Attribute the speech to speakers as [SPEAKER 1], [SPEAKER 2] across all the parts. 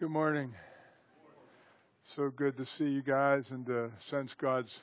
[SPEAKER 1] Good morning. So good to see you guys and to sense God's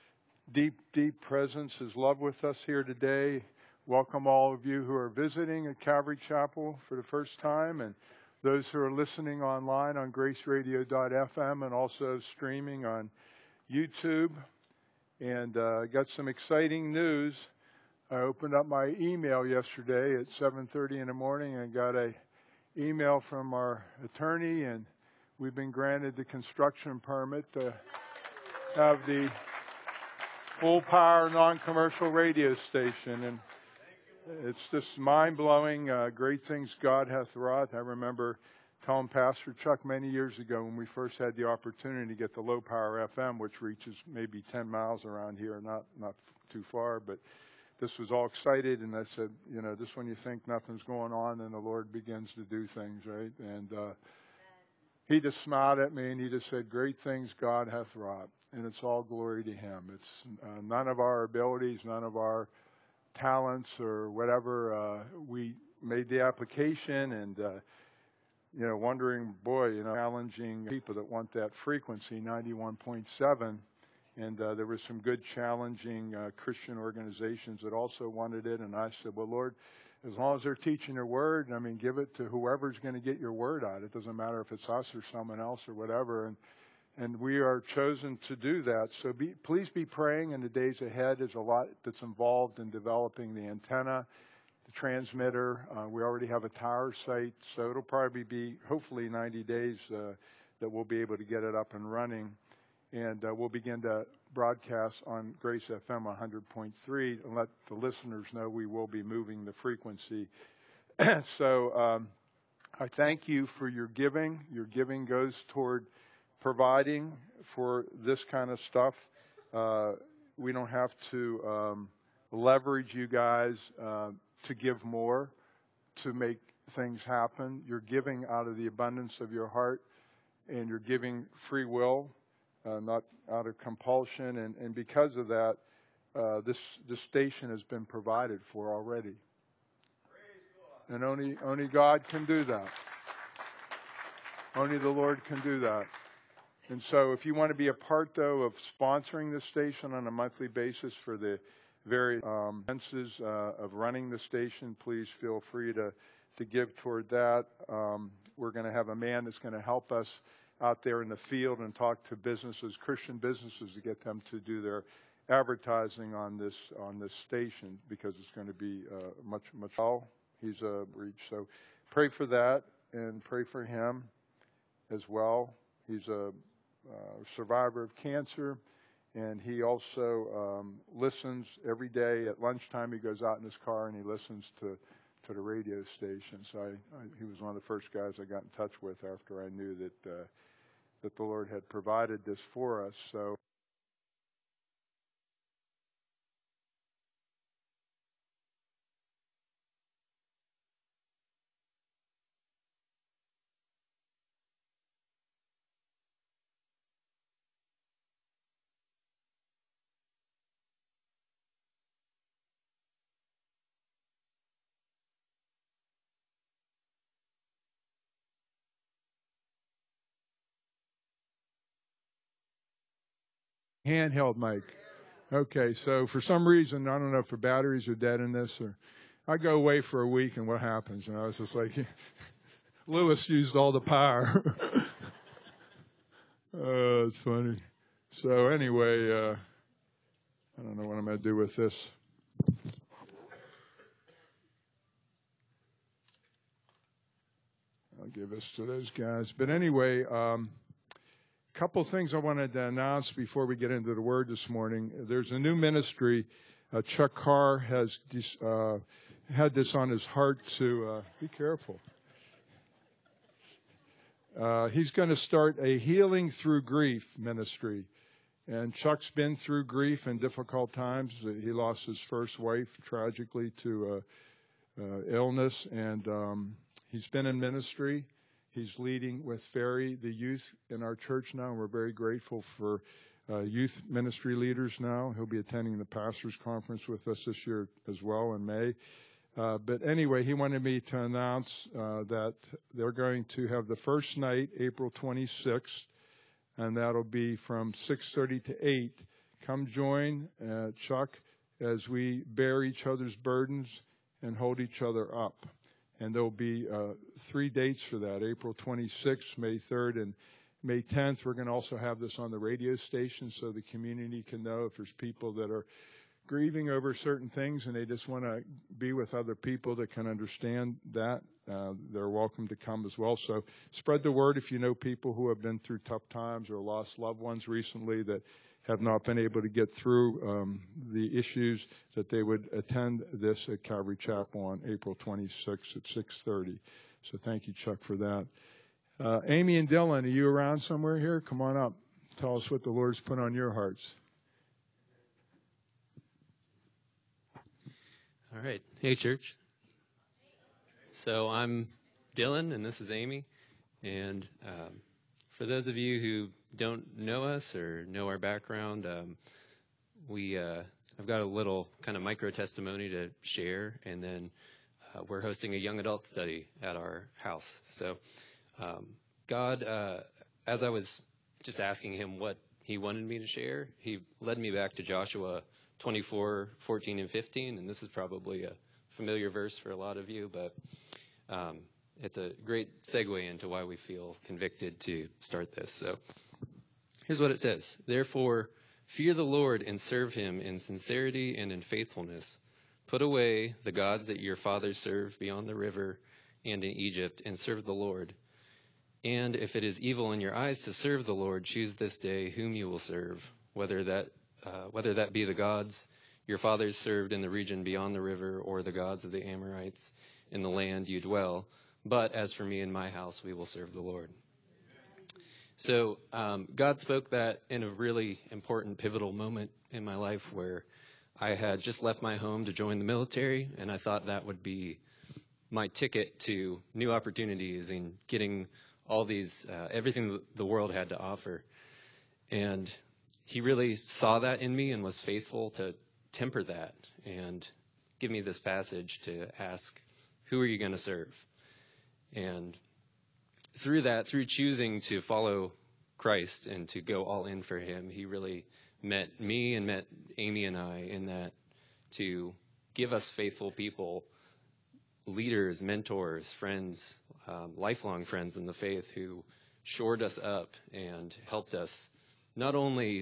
[SPEAKER 1] deep presence, His love with us here today. Welcome all of you who are visiting at Calvary Chapel for the first time, and those who are listening online on graceradio.fm and also streaming on YouTube. And I got some exciting news. I opened up my email yesterday at 7:30 in the morning and got a email from our attorney, and we've been granted the construction permit to have the full power non-commercial radio station. And it's just mind-blowing, great things God hath wrought. I remember telling Pastor Chuck many years ago when we first had the opportunity to get the low power FM, which reaches maybe 10 miles around here, not too far, but this was all excited, and I said, just when you think nothing's going on, then the Lord begins to do things, right? And he just smiled at me, and he just said, great things God hath wrought, and it's all glory to Him. It's none of our abilities, none of our talents or whatever. We made the application, and wondering, challenging people that want that frequency, 91.7. And there were some good, challenging Christian organizations that also wanted it. And I said, well, Lord, as long as they're teaching your word, give it to whoever's going to get your word out. It doesn't matter if it's us or someone else or whatever. And we are chosen to do that. So please be praying in the days ahead. There's a lot that's involved in developing the antenna, the transmitter. We already have a tower site. So it'll probably be, hopefully, 90 days that we'll be able to get it up and running. And we'll begin to broadcast on Grace FM 100.3 and let the listeners know we will be moving the frequency. So I thank you for your giving. Your giving goes toward providing for this kind of stuff. We don't have to leverage you guys to give more, to make things happen. You're giving out of the abundance of your heart, and you're giving free will. Not out of compulsion, and because of that, this station has been provided for already. And only God can do that. Only the Lord can do that. And so if you want to be a part, though, of sponsoring this station on a monthly basis for the various expenses of running the station, please feel free to give toward that. We're going to have a man that's going to help us out there in the field and talk to businesses, Christian businesses, to get them to do their advertising on this station, because it's going to be much. He's a reach. So pray for that and pray for him as well. He's a survivor of cancer, and he also listens every day at lunchtime. He goes out in his car and he listens to the radio station. So he was one of the first guys I got in touch with after I knew that the Lord had provided this for us. So handheld mic. Okay, so for some reason, I don't know if the batteries are dead in this, or I go away for a week and what happens? It's just like Lewis used all the power. Oh, it's funny. So anyway, I don't know what I'm going to do with this. I'll give this to those guys. But anyway, couple things I wanted to announce before we get into the Word this morning. There's a new ministry. Chuck Carr has had this on his heart to be careful. He's going to start a Healing Through Grief ministry. And Chuck's been through grief and difficult times. He lost his first wife tragically to illness, and he's been in ministry. He's leading with Ferry, the youth in our church now, and we're very grateful for youth ministry leaders now. He'll be attending the pastors' conference with us this year as well in May. But anyway, he wanted me to announce that they're going to have the first night, April 26th, and that'll be from 6:30 to 8. Come join Chuck as we bear each other's burdens and hold each other up. And there'll be 3 dates for that, April 26th, May 3rd, and May 10th. We're going to also have this on the radio station so the community can know if there's people that are grieving over certain things and they just want to be with other people that can understand that. They're welcome to come as well. So spread the word if you know people who have been through tough times or lost loved ones recently that have not been able to get through the issues, that they would attend this at Calvary Chapel on April 26th at 6:30. So thank you, Chuck, for that. Amy and Dylan, are you around somewhere here? Come on up. Tell us what the Lord's put on your hearts.
[SPEAKER 2] All right. Hey, church. So I'm Dylan, and this is Amy. And for those of you who don't know us or know our background, I've got a little kind of micro testimony to share, and then we're hosting a young adult study at our house. So God, as I was just asking him what he wanted me to share, he led me back to Joshua 24:14 and 15, and this is probably a familiar verse for a lot of you, but it's a great segue into why we feel convicted to start this. So here's what it says. Therefore, fear the Lord and serve him in sincerity and in faithfulness. Put away the gods that your fathers served beyond the river and in Egypt, and serve the Lord. And if it is evil in your eyes to serve the Lord, choose this day whom you will serve, whether that be the gods your fathers served in the region beyond the river, or the gods of the Amorites in the land you dwell. But as for me and my house, we will serve the Lord. So God spoke that in a really important, pivotal moment in my life where I had just left my home to join the military, and I thought that would be my ticket to new opportunities and getting all these, everything the world had to offer. And he really saw that in me and was faithful to temper that and give me this passage to ask, who are you going to serve? And through that, through choosing to follow Christ and to go all in for him, he really met me and met Amy and I in that to give us faithful people, leaders, mentors, friends, lifelong friends in the faith who shored us up and helped us not only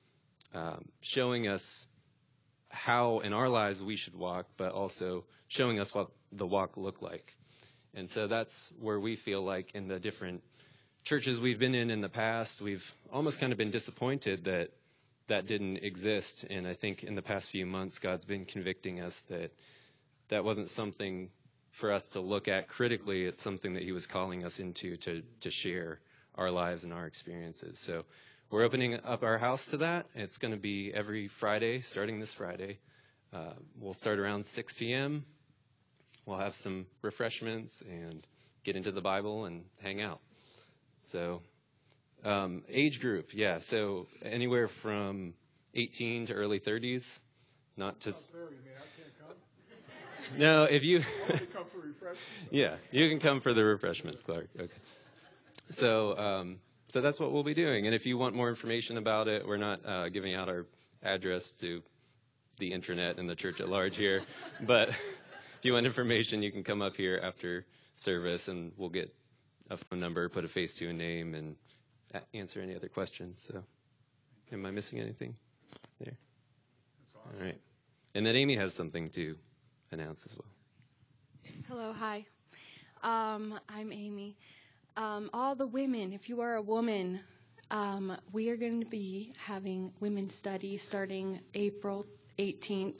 [SPEAKER 2] showing us how in our lives we should walk, but also showing us what the walk looked like. And so that's where we feel like in the different churches we've been in the past, we've almost kind of been disappointed that that didn't exist. And I think in the past few months, God's been convicting us that that wasn't something for us to look at critically. It's something that he was calling us into to share our lives and our experiences. So we're opening up our house to that. It's going to be every Friday, starting this Friday. We'll start around 6 p.m. We'll have some refreshments and get into the Bible and hang out. So age group, yeah. So anywhere from 18 to early 30s. Not to.
[SPEAKER 1] Fair, you mean I can't come?
[SPEAKER 2] No, if you.
[SPEAKER 1] Come for refreshments.
[SPEAKER 2] Yeah, you can come for the refreshments, Clark. Okay. So that's what we'll be doing. And if you want more information about it, we're not giving out our address to the internet and the church at large here. But if you want information, you can come up here after service, and we'll get a phone number, put a face to a name, and answer any other questions. So am I missing anything there? That's awesome. All right. And then Amy has something to announce as well.
[SPEAKER 3] Hello, hi. I'm Amy. All the women, if you are a woman, we are going to be having women's study starting April 18th,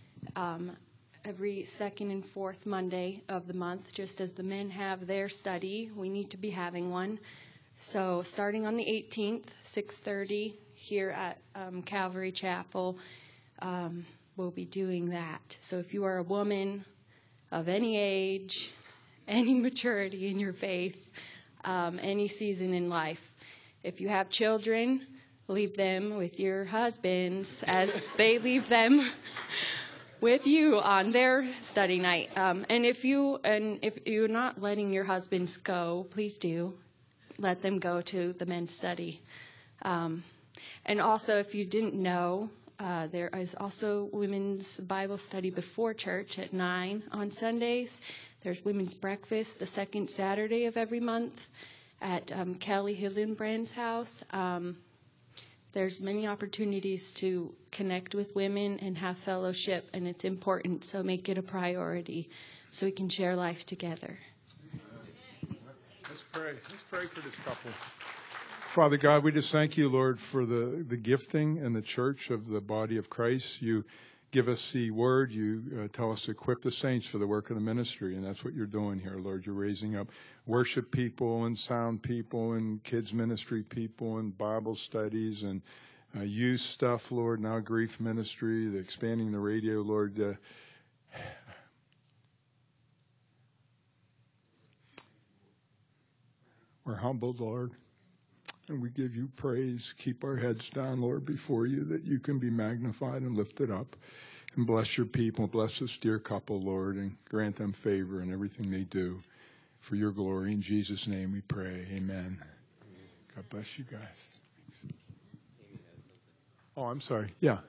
[SPEAKER 3] every second and fourth Monday of the month. Just as the men have their study, we need to be having one. So starting on the 18th, 6:30 here at Calvary Chapel, we'll be doing that. So if you are a woman of any age, any maturity in your faith, any season in life, if you have children, leave them with your husbands as they leave them with you on their study night. And if you're not letting your husbands go, please do let them go to the men's study. And also, if you didn't know, there is also women's Bible study before church at 9 on Sundays. There's women's breakfast the second Saturday of every month at Kelly Hillenbrand's house. There's many opportunities to connect with women and have fellowship, and it's important, so make it a priority so we can share life together.
[SPEAKER 1] Let's pray. Let's pray for this couple. Father God, we just thank you, Lord, for the gifting and the church of the body of Christ. You give us the word. You tell us to equip the saints for the work of the ministry, and that's what you're doing here, Lord. You're raising up worship people and sound people and kids ministry people and Bible studies and youth stuff, Lord, now grief ministry, the expanding the radio, Lord. We're humbled, Lord, and we give you praise. Keep our heads down, Lord, before you, that you can be magnified and lifted up. And bless your people, bless this dear couple, Lord, and grant them favor in everything they do. For your glory, in Jesus' name we pray. Amen. God bless you guys. Thanks. Oh, I'm sorry. Yeah.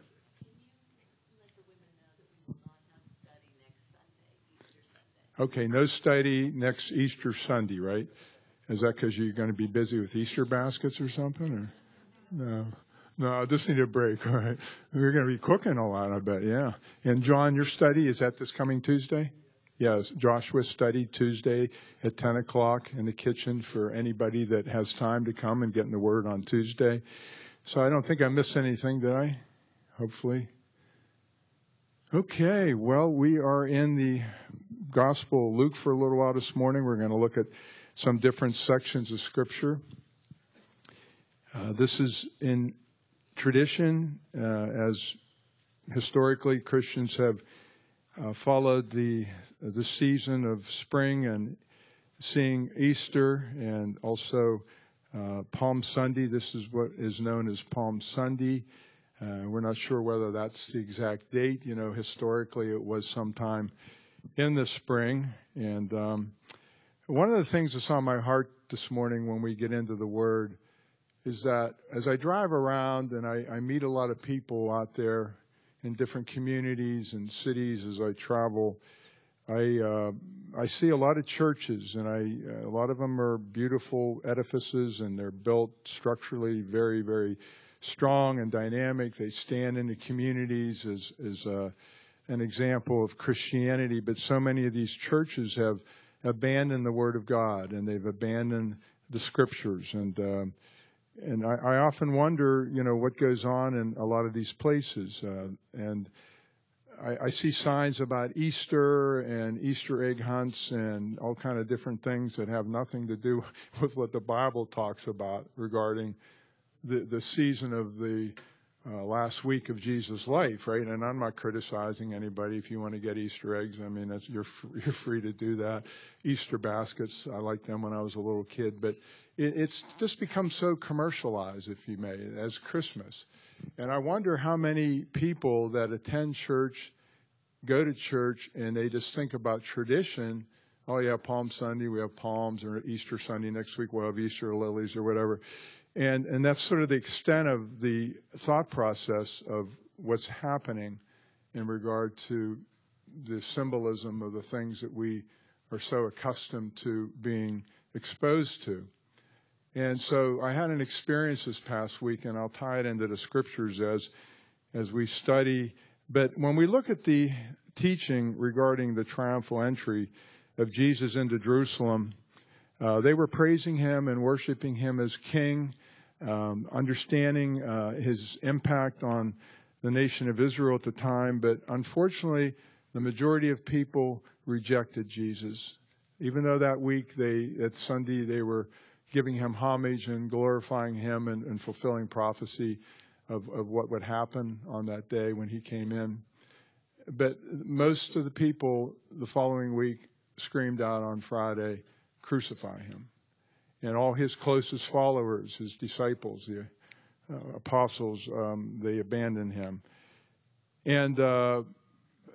[SPEAKER 1] Okay, no study next Easter Sunday, right? Is that because you're going to be busy with Easter baskets or something? Or no, I just need a break. All right, we're going to be cooking a lot, I bet. Yeah. And John, your study is that this coming Tuesday? Yes, Joshua's study Tuesday at 10 o'clock in the kitchen for anybody that has time to come and get in the Word on Tuesday. So I don't think I missed anything, did I? Hopefully. Okay, well, we are in the Gospel of Luke for a little while this morning. We're going to look at some different sections of Scripture. This is in tradition, as historically Christians have followed the season of spring and seeing Easter and also Palm Sunday. This is what is known as Palm Sunday. We're not sure whether that's the exact date. You know, historically it was sometime in the spring. And one of the things that's on my heart this morning when we get into the Word is that as I drive around and I meet a lot of people out there in different communities and cities as I travel, I see a lot of churches, and a lot of them are beautiful edifices, and they're built structurally very, very strong and dynamic. They stand in the communities as an example of Christianity. But so many of these churches have abandoned the Word of God, and they've abandoned the Scriptures. And I often wonder, you know, what goes on in a lot of these places. And I see signs about Easter and Easter egg hunts and all kind of different things that have nothing to do with what the Bible talks about regarding the season of the last week of Jesus' life, right? And I'm not criticizing anybody. If you want to get Easter eggs, I mean, you're free to do that. Easter baskets, I liked them when I was a little kid, but it's just become so commercialized, if you may, as Christmas. And I wonder how many people that attend church, go to church, and they just think about tradition. Oh, yeah, Palm Sunday, we have palms, or Easter Sunday next week, we'll have Easter lilies or whatever. And that's sort of the extent of the thought process of what's happening in regard to the symbolism of the things that we are so accustomed to being exposed to. And so I had an experience this past week, and I'll tie it into the Scriptures as we study. But when we look at the teaching regarding the triumphal entry of Jesus into Jerusalem, they were praising him and worshiping him as king, understanding his impact on the nation of Israel at the time. But unfortunately, the majority of people rejected Jesus. Even though that week, at Sunday, they were giving him homage and glorifying him and fulfilling prophecy of what would happen on that day when he came in. But most of the people the following week screamed out on Friday, "Crucify him." And all his closest followers, his disciples, the apostles, they abandoned him. And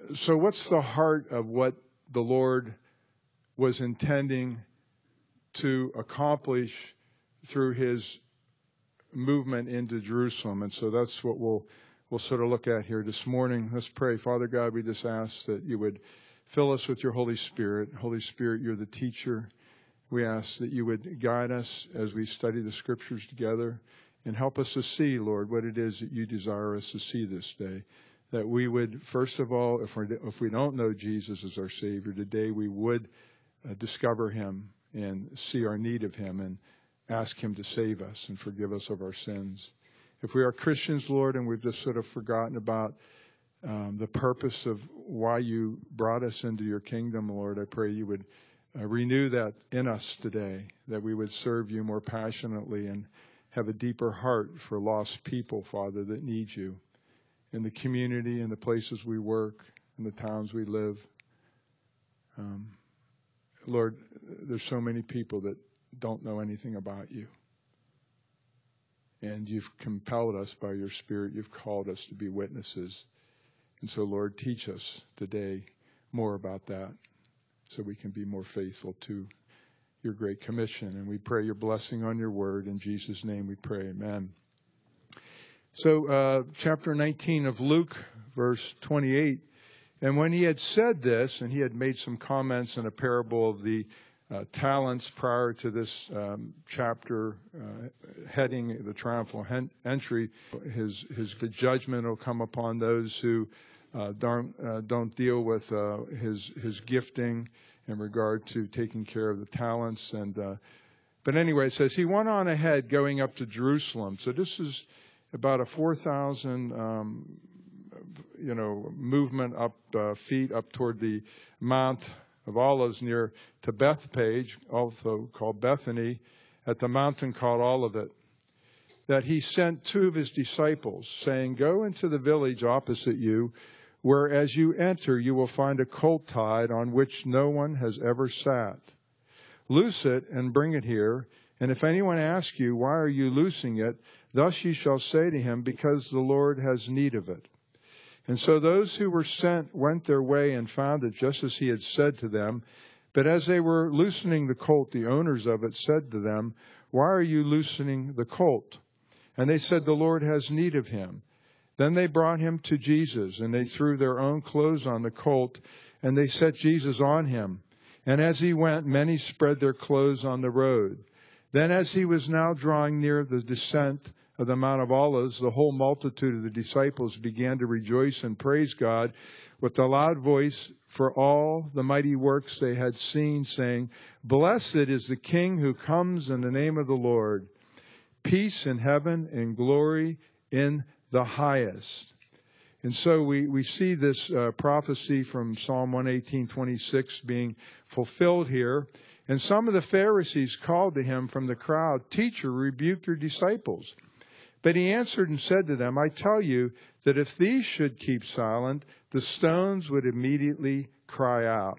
[SPEAKER 1] So what's the heart of what the Lord was intending to accomplish through his movement into Jerusalem? And so that's what we'll sort of look at here this morning. Let's pray. Father God, we just ask that you would fill us with your Holy Spirit. Holy Spirit, you're the teacher. We ask that you would guide us as we study the Scriptures together and help us to see, Lord, what it is that you desire us to see this day. That we would, first of all, if we don't know Jesus as our Savior today, we would discover him and see our need of him and ask him to save us and forgive us of our sins. If we are Christians, Lord, and we've just sort of forgotten about the purpose of why you brought us into your kingdom, Lord, I pray you would renew that in us today, that we would serve you more passionately and have a deeper heart for lost people, Father, that need you in the community, in the places we work, in the towns we live. Lord, there's so many people that don't know anything about you. And you've compelled us by your Spirit. You've called us to be witnesses. And so, Lord, teach us today more about that so we can be more faithful to your great commission. And we pray your blessing on your word. In Jesus' name we pray. Amen. So, chapter 19 of Luke, verse 28. And when he had said this, and he had made some comments in a parable of the talents prior to this chapter heading the triumphal entry, the judgment will come upon those who don't deal with his gifting in regard to taking care of the talents. But anyway, it says he went on ahead going up to Jerusalem. So this is about a 4,000 movement up feet up toward the Mount of Olives near to Bethpage, also called Bethany, at the mountain called Olivet, that he sent two of his disciples, saying, "Go into the village opposite you, where as you enter you will find a colt tied on which no one has ever sat. Loose it and bring it here, and if anyone asks you, 'Why are you loosing it?' thus you shall say to him, 'Because the Lord has need of it.'" And so those who were sent went their way and found it just as he had said to them. But as they were loosening the colt, the owners of it said to them, "Why are you loosening the colt?" And they said, "The Lord has need of him." Then they brought him to Jesus, and they threw their own clothes on the colt, and they set Jesus on him. And as he went, many spread their clothes on the road. Then as he was now drawing near the descent of the Mount of Olives, the whole multitude of the disciples began to rejoice and praise God with a loud voice for all the mighty works they had seen, saying, "Blessed is the King who comes in the name of the Lord. Peace in heaven and glory in the highest." And so we see this prophecy from Psalm 118:26 being fulfilled here. And some of the Pharisees called to him from the crowd, "Teacher, rebuke your disciples." But he answered and said to them, "I tell you that if these should keep silent, the stones would immediately cry out."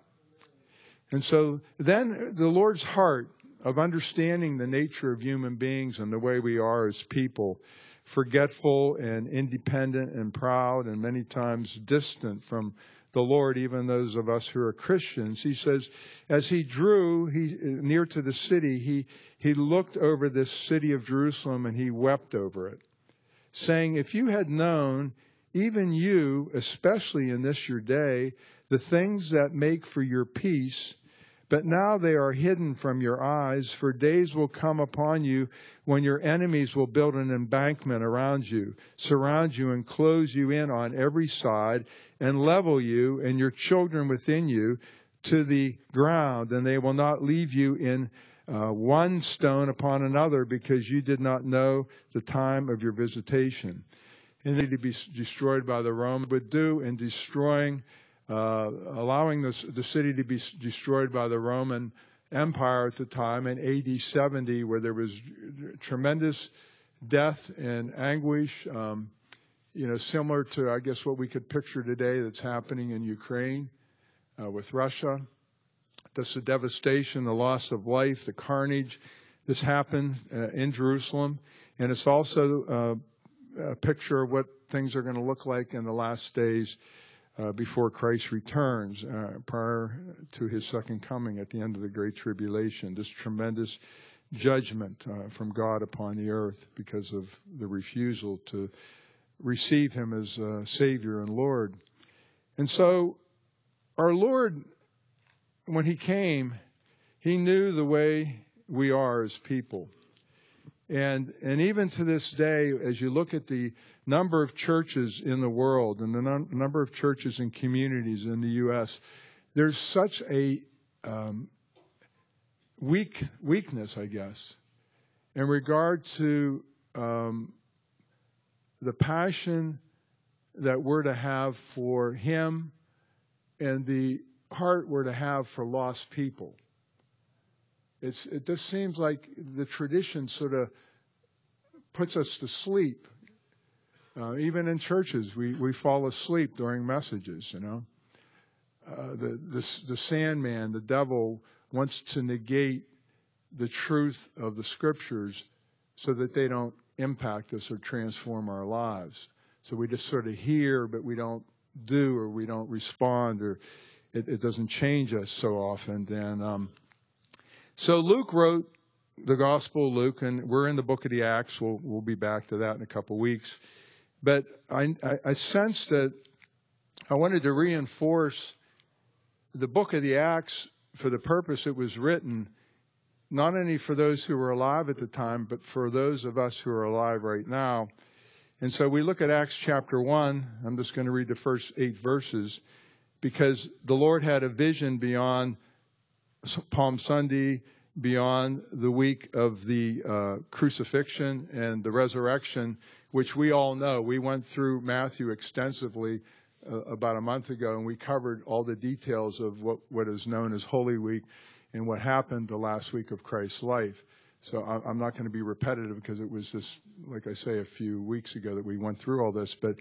[SPEAKER 1] And so then the Lord's heart of understanding the nature of human beings and the way we are as people, forgetful and independent and proud and many times distant from the Lord, even those of us who are Christians. He says, as he drew near to the city, he looked over this city of Jerusalem and he wept over it, saying, "If you had known, even you, especially in this your day, the things that make for your peace, but now they are hidden from your eyes, for days will come upon you when your enemies will build an embankment around you, surround you and close you in on every side, and level you and your children within you to the ground, and they will not leave you in one stone upon another, because you did not know the time of your visitation." And to be destroyed by the Romans would do in destroying, allowing the city to be destroyed by the Roman Empire at the time in AD 70, where there was tremendous death and anguish, similar to, I guess, what we could picture today that's happening in Ukraine with Russia. That's the devastation, the loss of life, the carnage. This happened in Jerusalem. And it's also a picture of what things are going to look like in the last days before Christ returns, prior to his second coming at the end of the Great Tribulation. This tremendous judgment from God upon the earth because of the refusal to receive him as Savior and Lord. And so our Lord, when he came, he knew the way we are as people. And even to this day, as you look at the number of churches in the world and the number of churches and communities in the U.S., there's such a weakness, I guess, in regard to the passion that we're to have for him and the heart we're to have for lost people. It just seems like the tradition sort of puts us to sleep. Even in churches, we fall asleep during messages, you know. The Sandman, the devil, wants to negate the truth of the Scriptures so that they don't impact us or transform our lives. So we just sort of hear, but we don't do, or we don't respond, or it doesn't change us so often. And so Luke wrote the Gospel of Luke, and we're in the book of the Acts. We'll be back to that in a couple of weeks. But I sensed that I wanted to reinforce the book of the Acts for the purpose it was written, not only for those who were alive at the time, but for those of us who are alive right now. And so we look at Acts chapter 1. I'm just going to read the first 8 verses, because the Lord had a vision beyond Palm Sunday, beyond the week of the crucifixion and the resurrection, which we all know. We went through Matthew extensively about a month ago, and we covered all the details of what is known as Holy Week and what happened the last week of Christ's life. So I'm not going to be repetitive, because it was just, like I say, a few weeks ago that we went through all this. But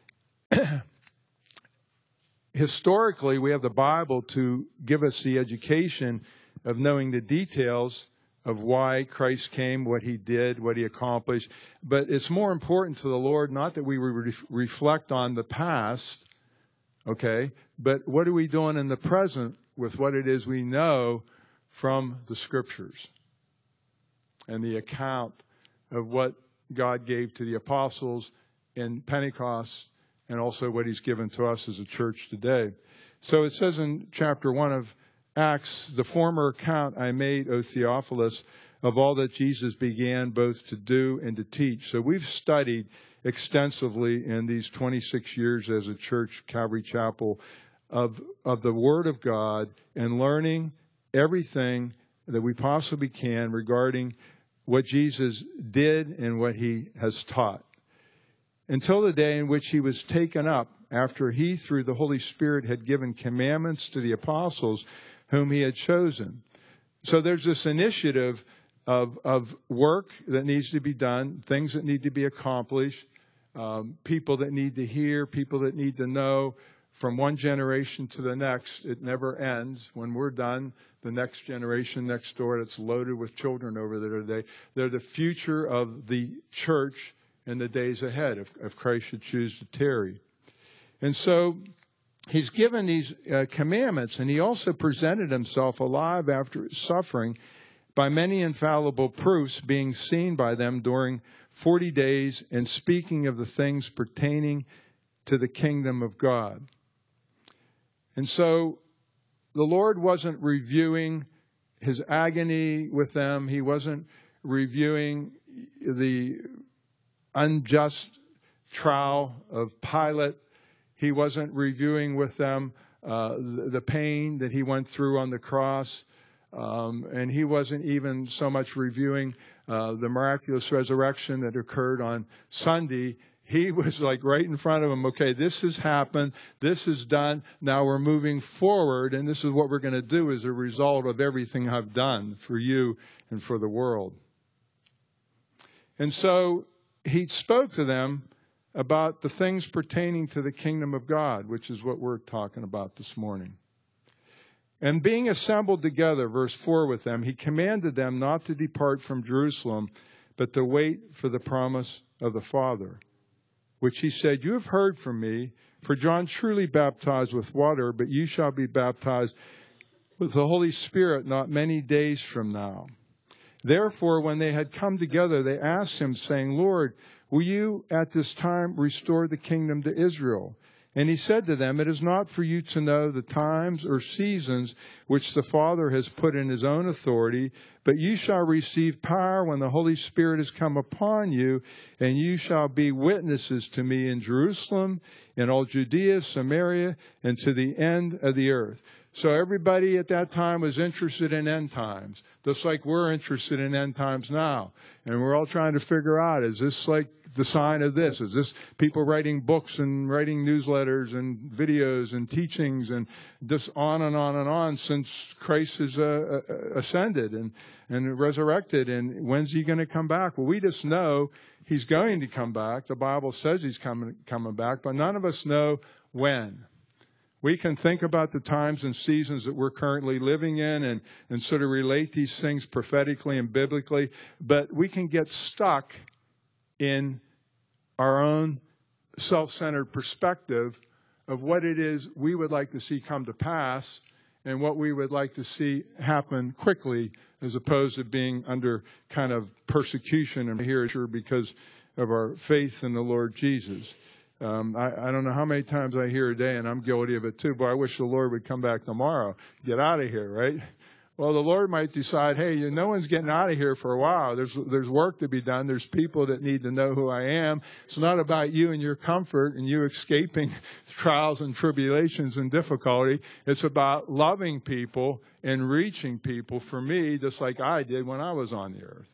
[SPEAKER 1] historically, we have the Bible to give us the education of knowing the details of why Christ came, what he did, what he accomplished. But it's more important to the Lord not that we reflect on the past, okay, but what are we doing in the present with what it is we know from the Scriptures and the account of what God gave to the apostles in Pentecost, and also what he's given to us as a church today. So it says in chapter 1 of Acts, "The former account I made, O Theophilus, of all that Jesus began both to do and to teach." So we've studied extensively in these 26 years as a church, Calvary Chapel, of the Word of God, and learning everything that we possibly can regarding what Jesus did and what he has taught, until the day in which he was taken up, after he, through the Holy Spirit, had given commandments to the apostles whom he had chosen. So there's this initiative of work that needs to be done, things that need to be accomplished, people that need to hear, people that need to know, from one generation to the next. It never ends. When we're done, the next generation next door that's loaded with children over there today, they're the future of the church in the days ahead, if Christ should choose to tarry. And so he's given these commandments, and he also presented himself alive after his suffering by many infallible proofs, being seen by them during 40 days, and speaking of the things pertaining to the kingdom of God. And so the Lord wasn't reviewing his agony with them. He wasn't reviewing the unjust trial of Pilate. He wasn't reviewing with them the pain that he went through on the cross. And he wasn't even so much reviewing the miraculous resurrection that occurred on Sunday. He was like right in front of him. Okay, this has happened. This is done. Now we're moving forward, and this is what we're going to do as a result of everything I've done for you and for the world. And so he spoke to them about the things pertaining to the kingdom of God, which is what we're talking about this morning. And being assembled together, verse 4, with them, he commanded them not to depart from Jerusalem, but to wait for the promise of the Father, which he said, "You have heard from me, for John truly baptized with water, but you shall be baptized with the Holy Spirit not many days from now." Therefore, when they had come together, they asked him, saying, "Lord, will you at this time restore the kingdom to Israel?" And he said to them, "It is not for you to know the times or seasons which the Father has put in his own authority, but you shall receive power when the Holy Spirit has come upon you, and you shall be witnesses to me in Jerusalem, in all Judea, Samaria, and to the end of the earth." So everybody at that time was interested in end times, just like we're interested in end times now. And we're all trying to figure out, is this like the sign of this? Is this people writing books and writing newsletters and videos and teachings and just on and on and on since Christ has ascended and resurrected? And when's he going to come back? Well, we just know he's going to come back. The Bible says he's coming back, but none of us know when. We can think about the times and seasons that we're currently living in and sort of relate these things prophetically and biblically, but we can get stuck in our own self-centered perspective of what it is we would like to see come to pass and what we would like to see happen quickly, as opposed to being under kind of persecution and here because of our faith in the Lord Jesus. I don't know how many times I hear a day, and I'm guilty of it too, but I wish the Lord would come back tomorrow. Get out of here, right? Well, the Lord might decide, hey, no one's getting out of here for a while. There's work to be done. There's people that need to know who I am. It's not about you and your comfort and you escaping trials and tribulations and difficulty. It's about loving people and reaching people for me, just like I did when I was on the earth.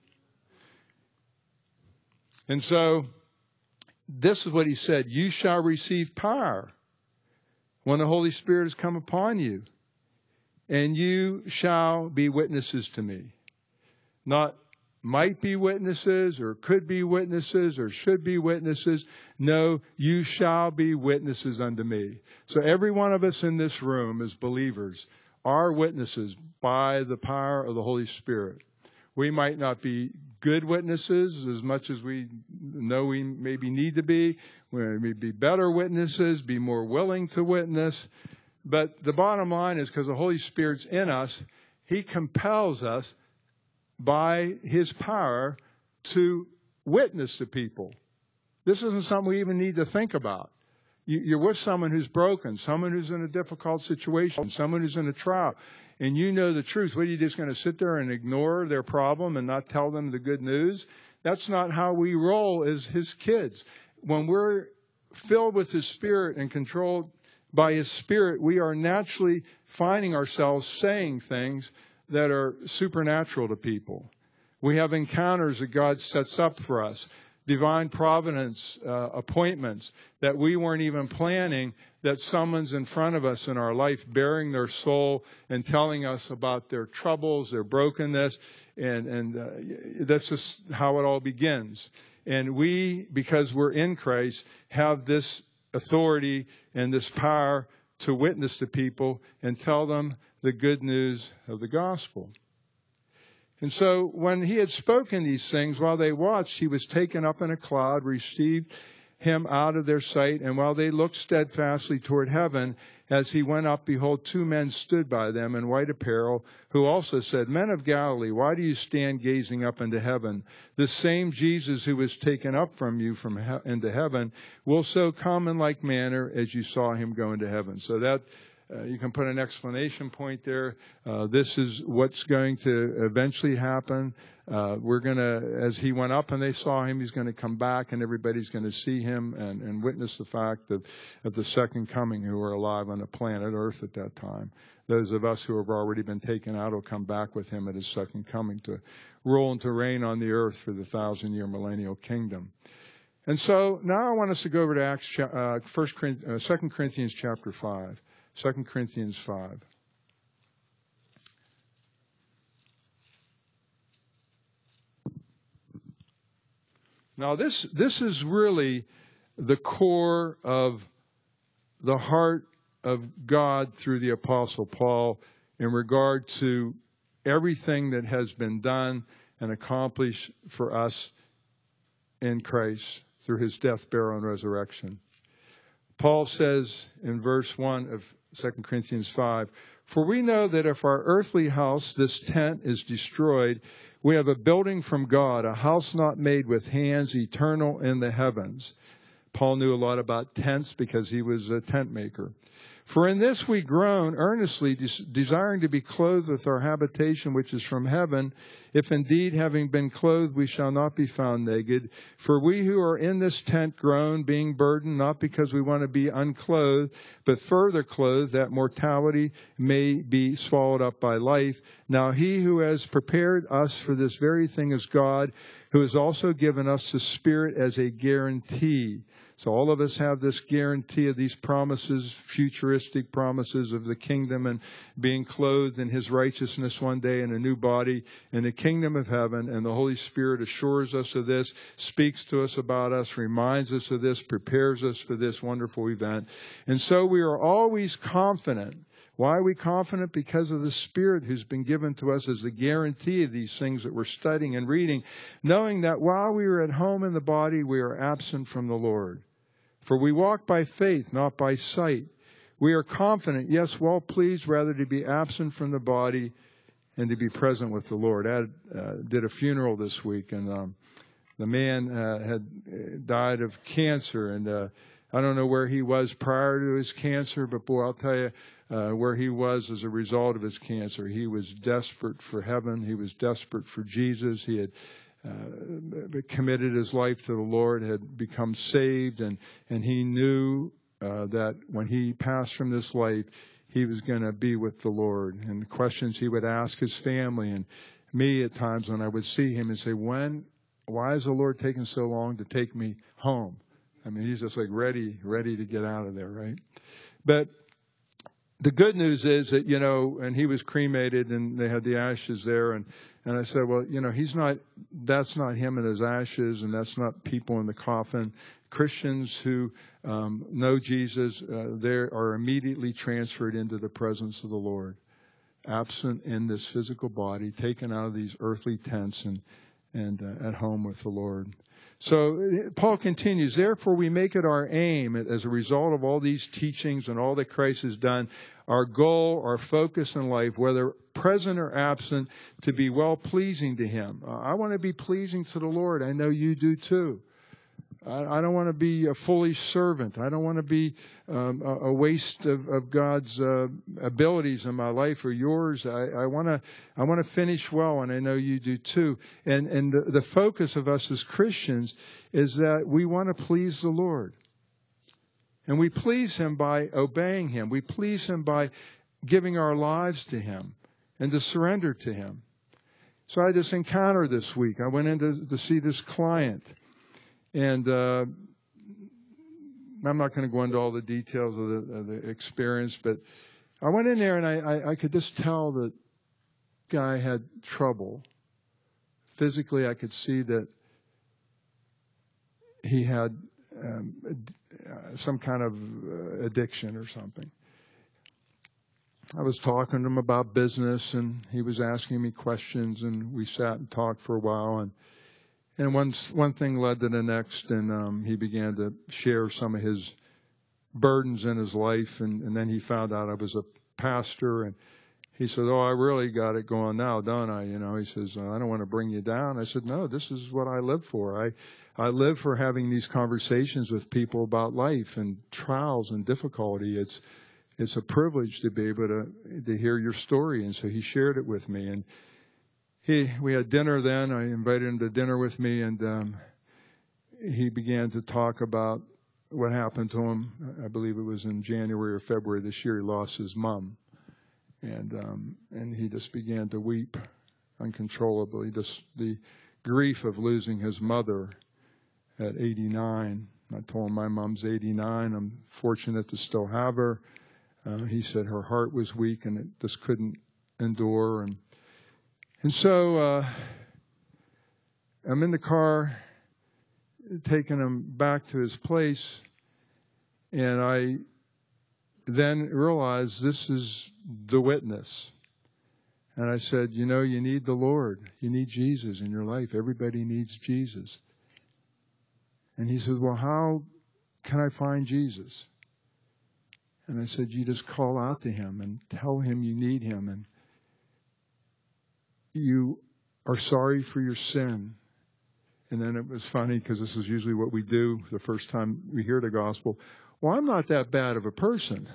[SPEAKER 1] And so this is what he said: you shall receive power when the Holy Spirit has come upon you, and you shall be witnesses to me. Not might be witnesses or could be witnesses or should be witnesses. No, you shall be witnesses unto me. So every one of us in this room as believers are witnesses by the power of the Holy Spirit. We might not be good witnesses as much as we know we maybe need to be. We may be better witnesses, be more willing to witness. But the bottom line is, because the Holy Spirit's in us, he compels us by his power to witness to people. This isn't something we even need to think about. You're with someone who's broken, someone who's in a difficult situation, someone who's in a trial, and you know the truth. What, are you just going to sit there and ignore their problem and not tell them the good news? That's not how we roll as his kids. When we're filled with his Spirit and controlled by his Spirit, we are naturally finding ourselves saying things that are supernatural to people. We have encounters that God sets up for us, divine providence appointments that we weren't even planning, that someone's in front of us in our life bearing their soul and telling us about their troubles, their brokenness, and that's just how it all begins. And we, because we're in Christ, have this authority and this power to witness to people and tell them the good news of the gospel. And so when he had spoken these things, while they watched, he was taken up in a cloud, received him out of their sight. And while they looked steadfastly toward heaven, as he went up, behold, two men stood by them in white apparel, who also said, Men of Galilee, why do you stand gazing up into heaven? The same Jesus who was taken up from you into heaven will so come in like manner as you saw him go into heaven. So that you can put an exclamation point there. This is what's going to eventually happen. We're going to, as he went up and they saw him, he's going to come back and everybody's going to see him and witness the fact of the second coming who are alive on the planet Earth at that time. Those of us who have already been taken out will come back with him at his second coming to rule and to reign on the earth for the 1,000-year millennial kingdom. And so now I want us to go over to 2 Corinthians chapter 5. 2 Corinthians 5. Now this is really the core of the heart of God through the Apostle Paul in regard to everything that has been done and accomplished for us in Christ through his death, burial, and resurrection. Paul says in verse 1 of 2 Corinthians 5, "For we know that if our earthly house, this tent, is destroyed, we have a building from God, a house not made with hands, eternal in the heavens." Paul knew a lot about tents because he was a tent maker. "For in this we groan earnestly, desiring to be clothed with our habitation which is from heaven, if indeed having been clothed we shall not be found naked. For we who are in this tent groan, being burdened, not because we want to be unclothed, but further clothed, that mortality may be swallowed up by life. Now he who has prepared us for this very thing is God, who has also given us the Spirit as a guarantee." So all of us have this guarantee of these promises, futuristic promises of the kingdom and being clothed in his righteousness one day in a new body in the kingdom of heaven. And the Holy Spirit assures us of this, speaks to us about us, reminds us of this, prepares us for this wonderful event. And so we are always confident. Why are we confident? Because of the Spirit who's been given to us as the guarantee of these things that we're studying and reading, knowing that while we are at home in the body, we are absent from the Lord. For we walk by faith, not by sight. We are confident, yes, well pleased, rather to be absent from the body and to be present with the Lord. I did a funeral this week, and the man had died of cancer, and I don't know where he was prior to his cancer, but boy, I'll tell you where he was as a result of his cancer. He was desperate for heaven. He was desperate for Jesus. He had committed his life to the Lord, had become saved, and he knew that when he passed from this life, he was going to be with the Lord. And the questions he would ask his family and me at times when I would see him and say, why is the Lord taking so long to take me home? I mean, he's just like ready to get out of there, right? But the good news is that, and he was cremated and they had the ashes there. And I said, well, that's not him and his ashes, and that's not people in the coffin. Christians who know Jesus, they are immediately transferred into the presence of the Lord, absent in this physical body, taken out of these earthly tents and at home with the Lord. So Paul continues, "Therefore we make it our aim, as a result of all these teachings and all that Christ has done, our goal, our focus in life, whether present or absent, to be well-pleasing to Him." I want to be pleasing to the Lord. I know you do too. I don't want to be a foolish servant. I don't want to be a waste of God's abilities in my life or yours. I want to finish well, and I know you do too. And the focus of us as Christians is that we want to please the Lord. And we please Him by obeying Him. We please Him by giving our lives to Him and to surrender to Him. So I had this encounter this week. I went in to see this client. And I'm not going to go into all the details of the experience, but I went in there and I could just tell that guy had trouble. Physically, I could see that he had some kind of addiction or something. I was talking to him about business, and he was asking me questions, and we sat and talked for a while, and one thing led to the next, and he began to share some of his burdens in his life, and then he found out I was a pastor, and he said, "Oh, I really got it going now, don't I?" He says, "I don't want to bring you down." I said, "No, this is what I live for. I live for having these conversations with people about life and trials and difficulty. It's a privilege to be able to hear your story." And so he shared it with me, and we had dinner then. I invited him to dinner with me, and he began to talk about what happened to him. I believe it was in January or February this year. He lost his mom, and he just began to weep uncontrollably. Just the grief of losing his mother at 89. I told him my mom's 89. I'm fortunate to still have her. He said her heart was weak and it just couldn't endure. And so I'm in the car taking him back to his place, and I then realized this is the witness. And I said, you need the Lord. You need Jesus in your life. Everybody needs Jesus. And he said, well, how can I find Jesus? And I said, you just call out to him and tell him you need him. And you are sorry for your sin. And then it was funny because this is usually what we do the first time we hear the gospel. Well, I'm not that bad of a person.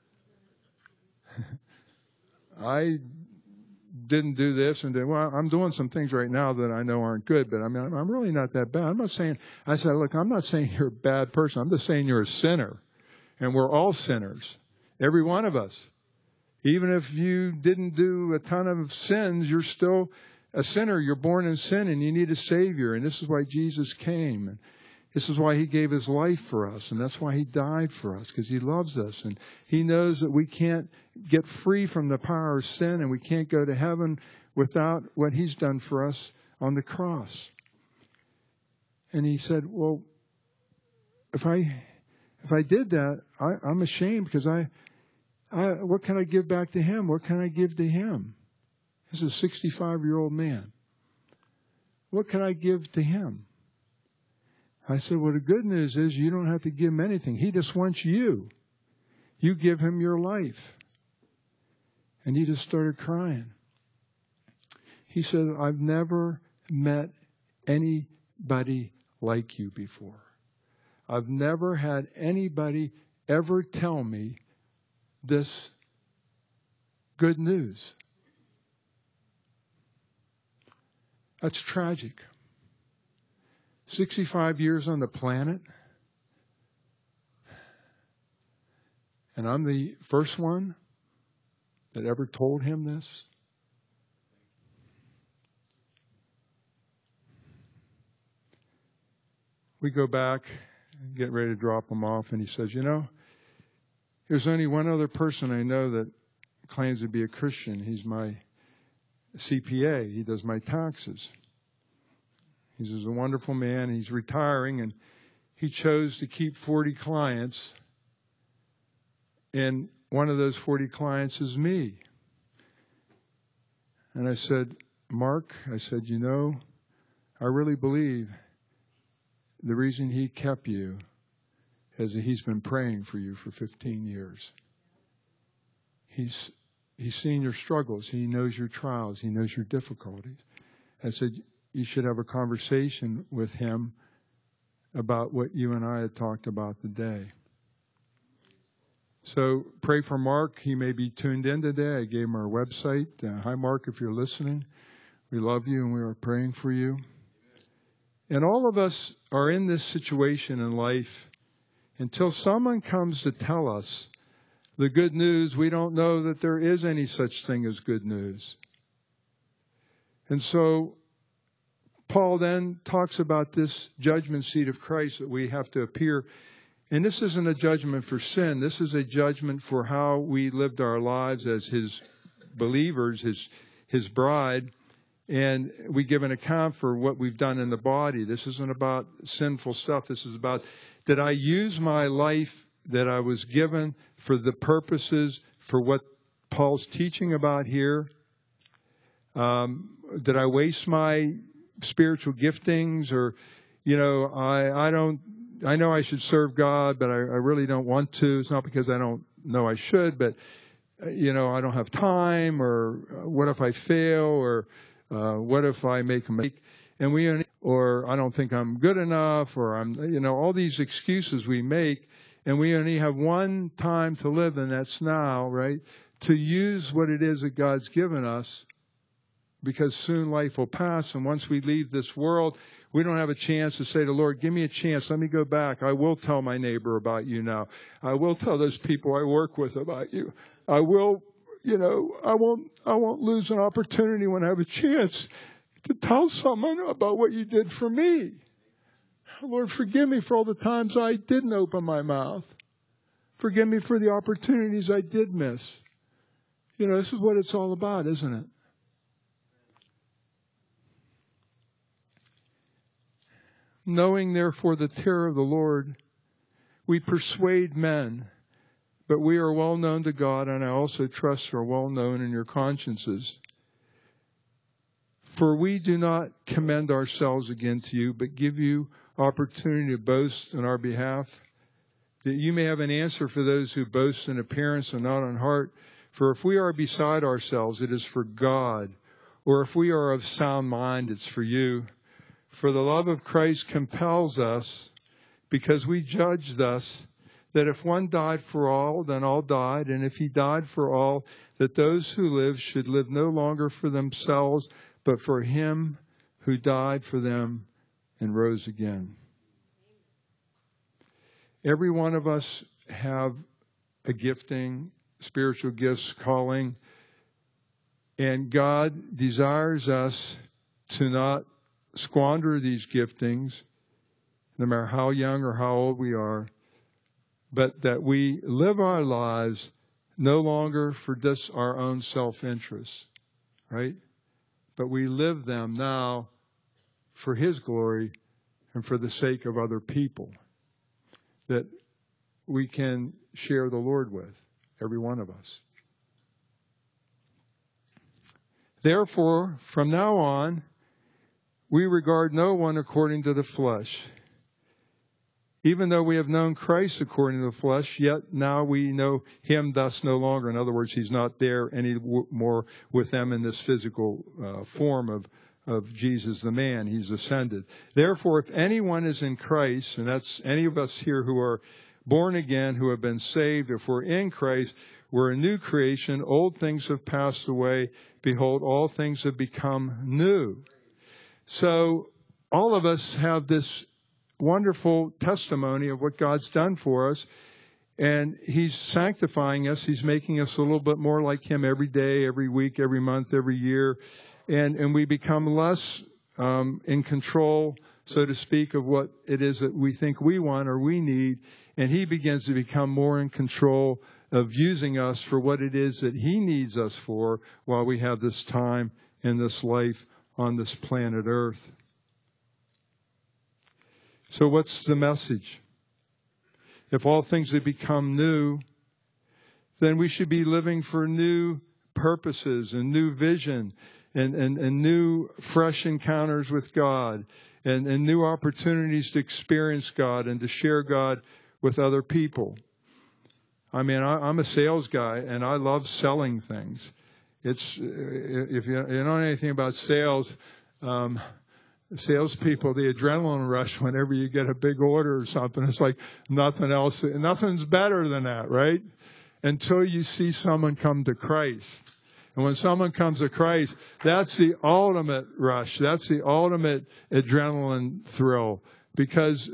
[SPEAKER 1] I didn't do this and well, I'm doing some things right now that I know aren't good, but I mean, I'm really not that bad. I'm not saying, I said, look, I'm not saying you're a bad person. I'm just saying you're a sinner. And we're all sinners. Every one of us. Even if you didn't do a ton of sins, you're still a sinner. You're born in sin and you need a Savior. And this is why Jesus came. And this is why he gave his life for us. And that's why he died for us, because he loves us. And he knows that we can't get free from the power of sin and we can't go to heaven without what he's done for us on the cross. And he said, well, if I did that, I'm ashamed because what can I give back to him? What can I give to him? This is a 65-year-old man. What can I give to him? I said, well, the good news is you don't have to give him anything. He just wants you. You give him your life. And he just started crying. He said, I've never met anybody like you before. I've never had anybody ever tell me this good news. That's tragic. 65 years on the planet. And I'm the first one that ever told him this. We go back and get ready to drop him off, and he says, you know, there's only one other person I know that claims to be a Christian. He's my CPA. He does my taxes. He's a wonderful man. He's retiring, and he chose to keep 40 clients. And one of those 40 clients is me. And I said, Mark, I said, you know, I really believe the reason he kept you is that he's been praying for you for 15 years. He's seen your struggles. He knows your trials. He knows your difficulties. I said, you should have a conversation with him about what you and I had talked about today. So pray for Mark. He may be tuned in today. I gave him our website. Hi, Mark, if you're listening. We love you and we are praying for you. And all of us are in this situation in life until someone comes to tell us the good news. We don't know that there is any such thing as good news. And so Paul then talks about this judgment seat of Christ that we have to appear. And this isn't a judgment for sin. This is a judgment for how we lived our lives as his believers, his bride. And we give an account for what we've done in the body. This isn't about sinful stuff. This is about, did I use my life that I was given for the purposes for what Paul's teaching about here? Did I waste my spiritual giftings? Or, you know, I know I should serve God, but I really don't want to. It's not because I don't know I should, but, you know, I don't have time. Or what if I fail? Or what if I make a mistake? And or I don't think I'm good enough, or I'm, you know, all these excuses we make, and we only have one time to live, and that's now, right? To use what it is that God's given us, because soon life will pass, and once we leave this world, we don't have a chance to say to the Lord, give me a chance, let me go back. I will tell my neighbor about you now. I will tell those people I work with about you. I will, you know, I won't lose an opportunity when I have a chance to tell someone about what you did for me. Lord, forgive me for all the times I didn't open my mouth. Forgive me for the opportunities I did miss. You know, this is what it's all about, isn't it? Knowing, therefore, the terror of the Lord, we persuade men, but we are well known to God, and I also trust are well known in your consciences. For we do not commend ourselves again to you, but give you opportunity to boast on our behalf, that you may have an answer for those who boast in appearance and not in heart. For if we are beside ourselves, it is for God. Or if we are of sound mind, it's for you. For the love of Christ compels us, because we judge thus, that if one died for all, then all died. And if he died for all, that those who live should live no longer for themselves, but for him who died for them and rose again. Every one of us have a gifting, spiritual gifts, calling. And God desires us to not squander these giftings, no matter how young or how old we are, but that we live our lives no longer for just our own self-interest, right? But we live them now for His glory and for the sake of other people that we can share the Lord with, every one of us. Therefore, from now on, we regard no one according to the flesh. Even though we have known Christ according to the flesh, yet now we know Him thus no longer. In other words, He's not there anymore with them in this physical form of Jesus the man. He's ascended. Therefore, if anyone is in Christ, and that's any of us here who are born again, who have been saved, if we're in Christ, we're a new creation. Old things have passed away. Behold, all things have become new. So all of us have this wonderful testimony of what God's done for us. And He's sanctifying us. He's making us a little bit more like Him every day, every week, every month, every year. And we become less in control, so to speak, of what it is that we think we want or we need. And He begins to become more in control of using us for what it is that He needs us for while we have this time and this life on this planet Earth. So what's the message? If all things have become new, then we should be living for new purposes and new vision and new fresh encounters with God and new opportunities to experience God and to share God with other people. I mean, I'm a sales guy and I love selling things. It's if you know anything about sales, salespeople, the adrenaline rush whenever you get a big order or something, it's like nothing else. Nothing's better than that, right? Until you see someone come to Christ. And when someone comes to Christ, that's the ultimate rush. That's the ultimate adrenaline thrill. Because,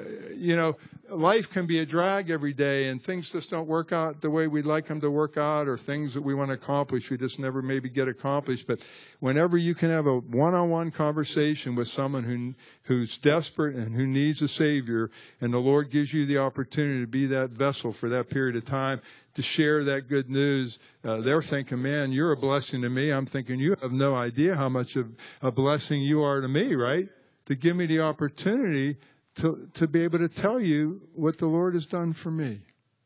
[SPEAKER 1] life can be a drag every day and things just don't work out the way we'd like them to work out, or things that we want to accomplish, we just never maybe get accomplished. But whenever you can have a one-on-one conversation with someone who's desperate and who needs a Savior, and the Lord gives you the opportunity to be that vessel for that period of time, to share that good news, they're thinking, man, you're a blessing to me. I'm thinking, you have no idea how much of a blessing you are to me, right? To give me the opportunity to be able to tell you what the Lord has done for me.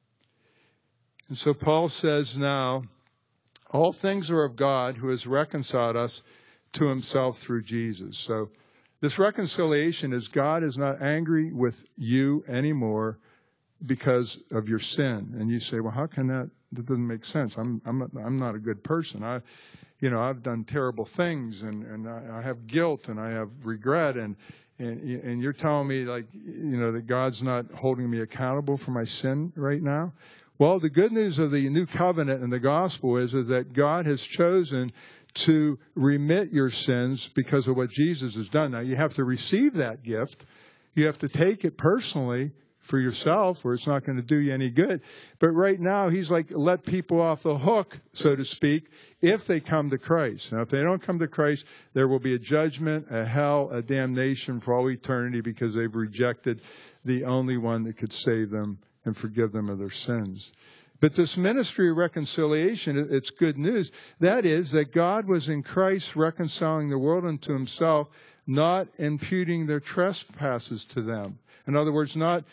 [SPEAKER 1] And so Paul says now, all things are of God who has reconciled us to Himself through Jesus. So this reconciliation is God is not angry with you anymore because of your sin. And you say, well, how can that doesn't make sense. I'm not a good person. I've done terrible things and I have guilt and I have regret and you're telling me that God's not holding me accountable for my sin right now. Well, the good news of the new covenant and the gospel is that God has chosen to remit your sins because of what Jesus has done. Now, you have to receive that gift. You have to take it personally for yourself, or it's not going to do you any good. But right now, He's like, let people off the hook, so to speak, if they come to Christ. Now, if they don't come to Christ, there will be a judgment, a hell, a damnation for all eternity because they've rejected the only one that could save them and forgive them of their sins. But this ministry of reconciliation, it's good news. That is that God was in Christ reconciling the world unto Himself, not imputing their trespasses to them. In other words, not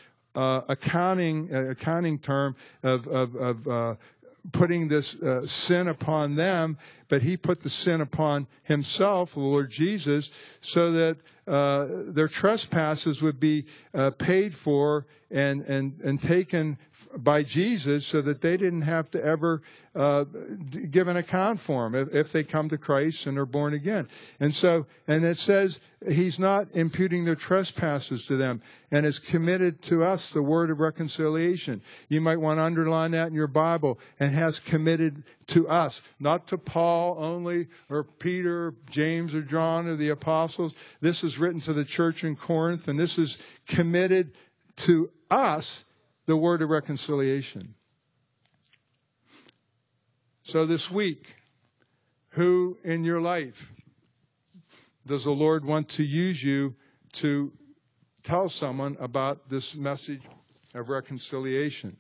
[SPEAKER 1] accounting term of putting this sin upon them, but He put the sin upon Himself, the Lord Jesus, so that their trespasses would be paid for and taken by Jesus, so that they didn't have to ever give an account for them if they come to Christ and are born again. And it says He's not imputing their trespasses to them, and has committed to us the word of reconciliation. You might want to underline that in your Bible. And has committed to us, not to Paul only, or Peter, James, or John, or the apostles. This is written to the church in Corinth, and this is committed to us, the word of reconciliation. So this week, who in your life does the Lord want to use you to tell someone about this message of reconciliation?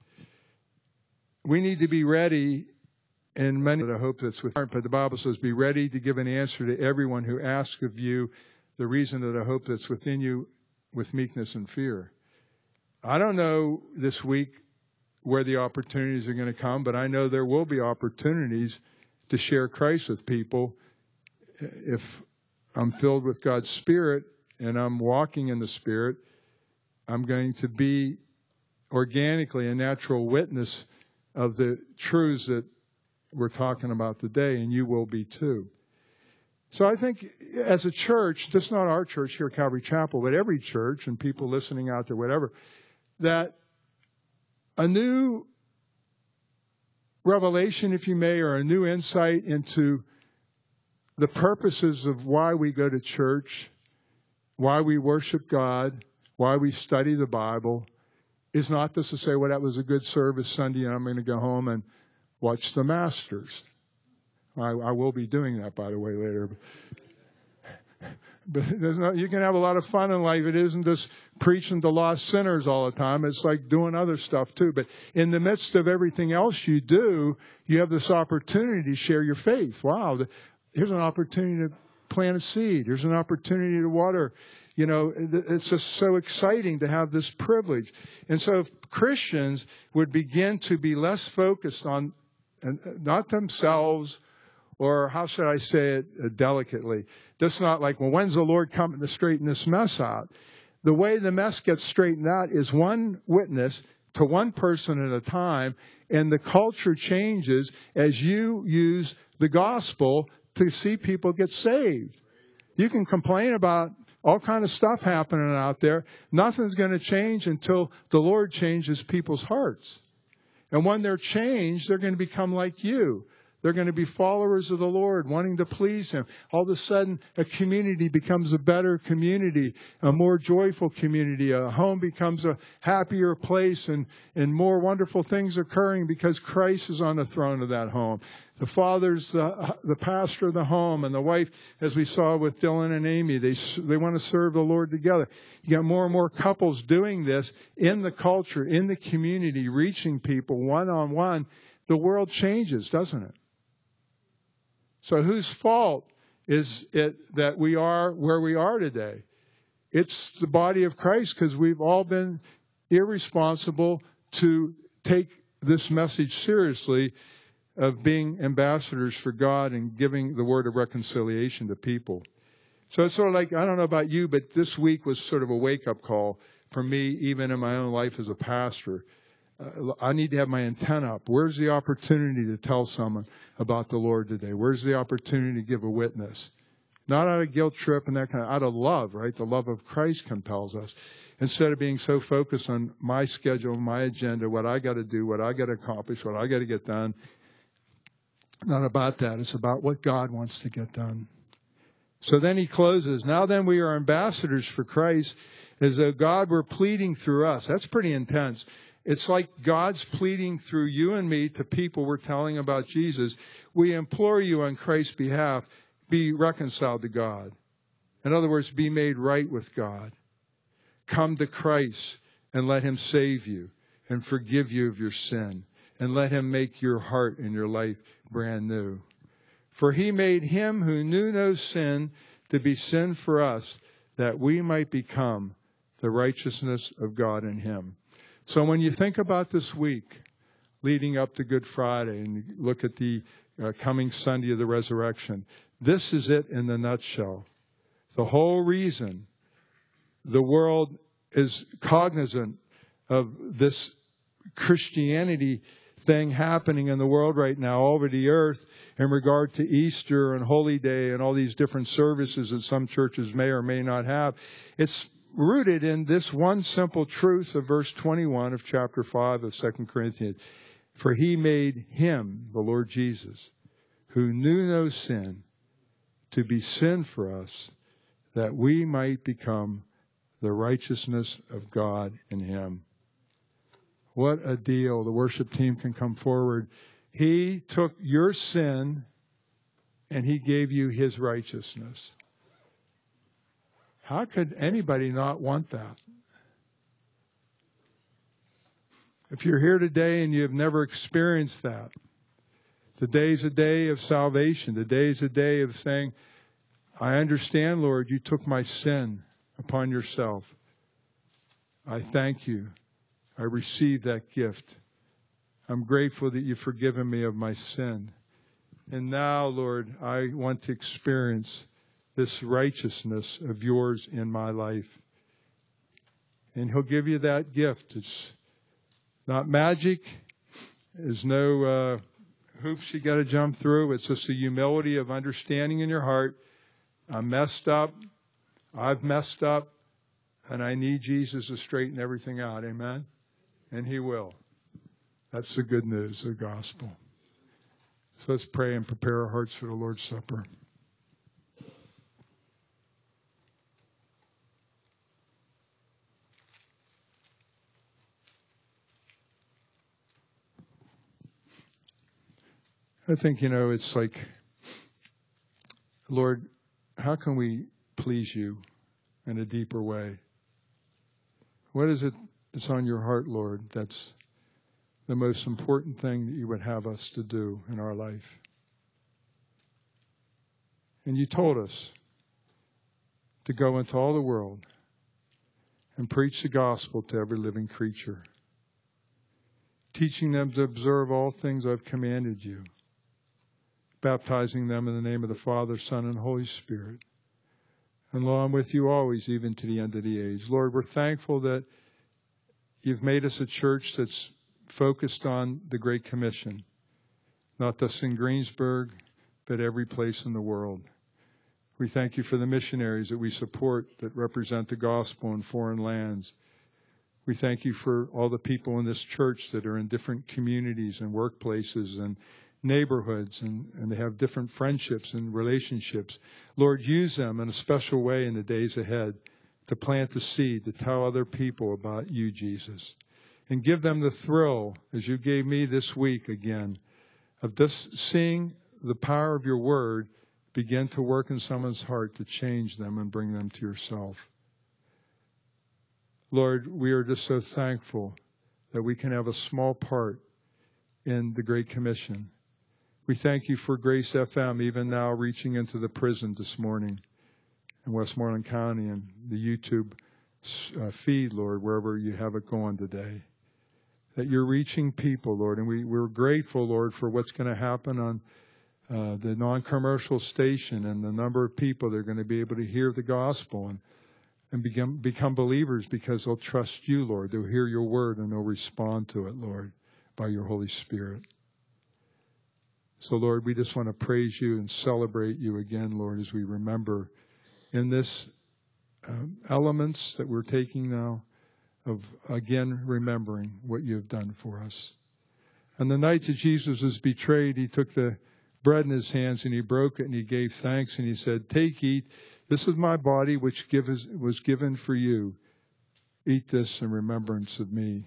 [SPEAKER 1] We need to be ready, and many that I hope that's with heart, but the Bible says, be ready to give an answer to everyone who asks of you the reason that I hope that's within you with meekness and fear. I don't know this week where the opportunities are going to come, but I know there will be opportunities to share Christ with people if I'm filled with God's Spirit and I'm walking in the Spirit. I'm going to be organically a natural witness of the truths that we're talking about today, and you will be too. So I think as a church, just not our church here at Calvary Chapel, but every church and people listening out there, whatever, that a new revelation, if you may, or a new insight into the purposes of why we go to church, why we worship God, why we study the Bible, is not just to say, well, that was a good service Sunday and I'm going to go home and watch the Masters. I will be doing that, by the way, later. But you can have a lot of fun in life. It isn't just preaching to lost sinners all the time. It's like doing other stuff too. But in the midst of everything else you do, you have this opportunity to share your faith. Wow, here's an opportunity to plant a seed. Here's an opportunity to water. You know, it's just so exciting to have this privilege. And so if Christians would begin to be less focused on not themselves, or how should I say it delicately? Just not like, well, when's the Lord coming to straighten this mess out? The way the mess gets straightened out is one witness to one person at a time, and the culture changes as you use the gospel to see people get saved. You can complain about all kind of stuff happening out there. Nothing's going to change until the Lord changes people's hearts. And when they're changed, they're going to become like you. They're going to be followers of the Lord, wanting to please Him. All of a sudden, a community becomes a better community, a more joyful community. A home becomes a happier place, and more wonderful things occurring because Christ is on the throne of that home. The father's the pastor of the home, and the wife, as we saw with Dylan and Amy, they want to serve the Lord together. You got more and more couples doing this in the culture, in the community, reaching people one-on-one. The world changes, doesn't it? So whose fault is it that we are where we are today? It's the body of Christ, because we've all been irresponsible to take this message seriously of being ambassadors for God and giving the word of reconciliation to people. So it's sort of like, I don't know about you, but this week was sort of a wake-up call for me, even in my own life as a pastor. I need to have my antenna up. Where's the opportunity to tell someone about the Lord today? Where's the opportunity to give a witness? Not out of guilt trip and that kind of, out of love, right? The love of Christ compels us. Instead of being so focused on my schedule, my agenda, what I got to do, what I got to accomplish, what I got to get done. Not about that. It's about what God wants to get done. So then he closes. Now then we are ambassadors for Christ, as though God were pleading through us. That's pretty intense. It's like God's pleading through you and me to people we're telling about Jesus. We implore you on Christ's behalf, be reconciled to God. In other words, be made right with God. Come to Christ and let Him save you and forgive you of your sin. And let Him make your heart and your life brand new. For He made Him who knew no sin to be sin for us, that we might become the righteousness of God in Him. So when you think about this week leading up to Good Friday and you look at the coming Sunday of the resurrection, this is it in the nutshell. The whole reason the world is cognizant of this Christianity thing happening in the world right now all over the earth in regard to Easter and Holy Day and all these different services that some churches may or may not have. It's rooted in this one simple truth of verse 21 of chapter 5 of 2 Corinthians. For he made him, the Lord Jesus, who knew no sin, to be sin for us, that we might become the righteousness of God in him. What a deal. The worship team can come forward. He took your sin and he gave you his righteousness. How could anybody not want that? If you're here today and you've never experienced that, today's a day of salvation. Today's a day of saying, I understand, Lord, you took my sin upon yourself. I thank you. I receive that gift. I'm grateful that you've forgiven me of my sin. And now, Lord, I want to experience this righteousness of yours in my life. And he'll give you that gift. It's not magic. There's no hoops you got to jump through. It's just a humility of understanding in your heart. I'm messed up. I've messed up. And I need Jesus to straighten everything out. Amen? And he will. That's the good news of the gospel. So let's pray and prepare our hearts for the Lord's Supper. I think, it's like, Lord, how can we please you in a deeper way? What is it that's on your heart, Lord, that's the most important thing that you would have us to do in our life? And you told us to go into all the world and preach the gospel to every living creature, teaching them to observe all things I've commanded you, baptizing them in the name of the Father, Son, and Holy Spirit. And lo, I'm with you always, even to the end of the age. Lord, we're thankful that you've made us a church that's focused on the Great Commission, not just in Greensburg, but every place in the world. We thank you for the missionaries that we support that represent the gospel in foreign lands. We thank you for all the people in this church that are in different communities and workplaces and neighborhoods, and they have different friendships and relationships. Lord, use them in a special way in the days ahead to plant the seed, to tell other people about you, Jesus. And give them the thrill, as you gave me this week again, of just seeing the power of your word begin to work in someone's heart to change them and bring them to yourself. Lord, we are just so thankful that we can have a small part in the Great Commission. We thank you for Grace FM, even now reaching into the prison this morning in Westmoreland County, and the YouTube feed, Lord, wherever you have it going today. That you're reaching people, Lord, and we're grateful, Lord, for what's going to happen on the non-commercial station and the number of people that are going to be able to hear the gospel and become believers because they'll trust you, Lord. They'll hear your word and they'll respond to it, Lord, by your Holy Spirit. So, Lord, we just want to praise you and celebrate you again, Lord, as we remember in this elements that we're taking now of, again, remembering what you have done for us. On the night that Jesus was betrayed, he took the bread in his hands and he broke it and he gave thanks and he said, "Take, eat. This is my body which was given for you. Eat this in remembrance of me."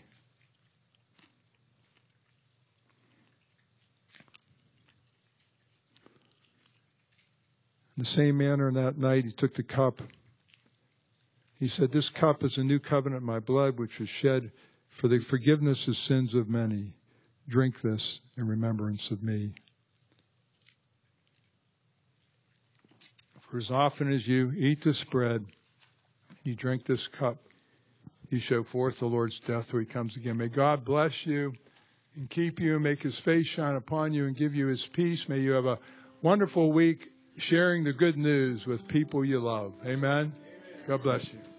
[SPEAKER 1] In the same manner, in that night, he took the cup. He said, "This cup is a new covenant in my blood, which was shed for the forgiveness of sins of many. Drink this in remembrance of me." For as often as you eat this bread, you drink this cup, you show forth the Lord's death till he comes again. May God bless you and keep you, make his face shine upon you and give you his peace. May you have a wonderful week sharing the good news with people you love. Amen? God bless you.